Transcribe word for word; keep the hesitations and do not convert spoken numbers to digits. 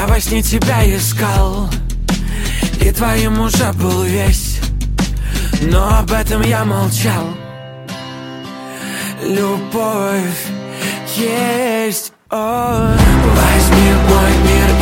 Я во сне тебя искал, и твоим уже был весь, но об этом я молчал. Любовь есть, о. Возьми мой мир